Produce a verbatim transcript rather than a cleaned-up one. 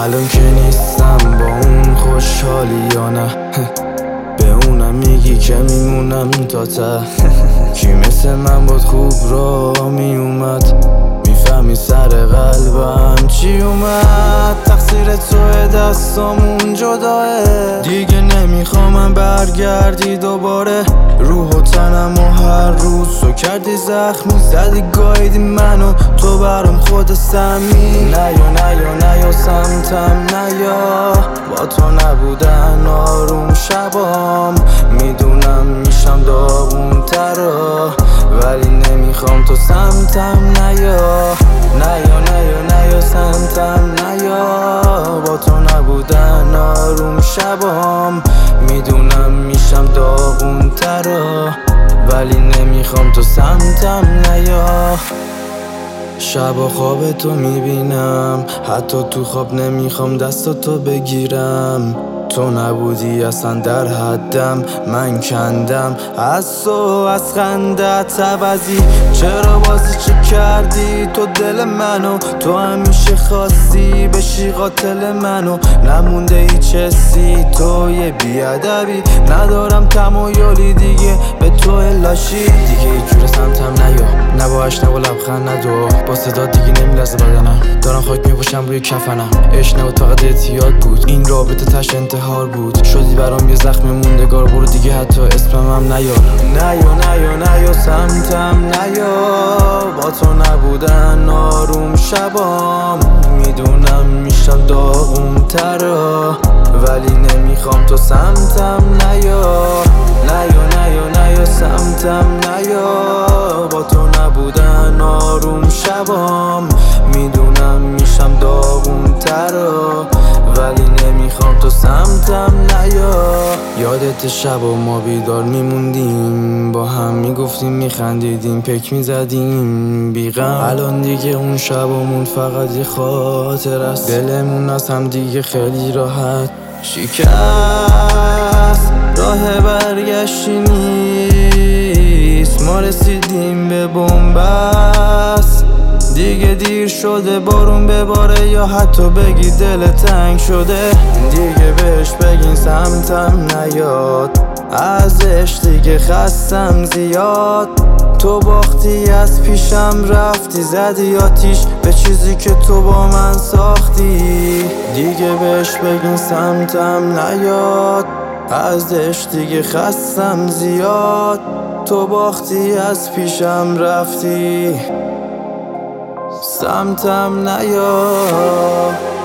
الان که نیستم با اون خوشحالی یا نه به اونم میگی که میمونم تا ته کی مثل من بود خوب را میومد میفهمی سر قلبم چی اومد تقصیر توی دستامون جداه دیگه نمیخوام برگردی دوباره روح و تنم و هر روز تو کردی زخمی زدی گایدی منو تو برام خود سمی نیا نیا نیا سمتم نیا با تو نبودن آروم شبام میدونم میشم داغون ترا ولی نمیخوام تو سمتم نیا نیا نیا نیا سمتم نیا با تو نبودن آروم شبام میدونم میشم داغون ترا ولی نمیخوام تو سمتم نیا شب و خواب تو میبینم حتی تو خواب نمیخوام دستاتو بگیرم تو نبودی اصلا در حدم من کندم از تو از خندت عوضی چرا بازی چه کردی تو دل منو تو همیشه خواستی بشی قاتل منو نمونده هیچ حسی تو یه بیادبی ندارم تمایلی دیگه به تو لاشی دیگه هیچ جور سمتم نیا نباش نبا لبخند ندو با صدا دیگه نمیلرزه بدنم دارم خاک میپوشم روی کفنم عشق و طاقت اعتیاد بود این رابطه تش انتحار بود شدی برام یه زخم موندگار برو دیگه حتی اسمم هم نیار نیا نیا نیا سمتم نیا با تو نبودن آروم شبام میدونم میشم داغون ترا ولی نمیخوام تو سمتم نیا نیا نیا نیا سمتم نیا با تو نبودن آروم شبام میدونم میشم داغون ترا ولی نمیخوام تو سمتم نیا یادت شب و ما بیدار میموندیم با هم میگفتیم میخندیدیم پک میزدیم بیغم الان دیگه اون شبمون فقط یه خاطر است دلمون از هم دیگه خیلی راحت شکست راه برگشتی نیست ما رسیدیم به بنبست دیگه دیر شده بارون بباره یا حتی بگی دل تنگ شده دیگه بهش بگین سمتم نیاد ازش دیگه خستم زیاد تو باختی از پیشم رفتی زدی آتیش به چیزی که تو با من ساختی دیگه بهش بگین سمتم نیاد ازش دیگه خستم زیاد تو باختی از پیشم رفتی سمتم نیا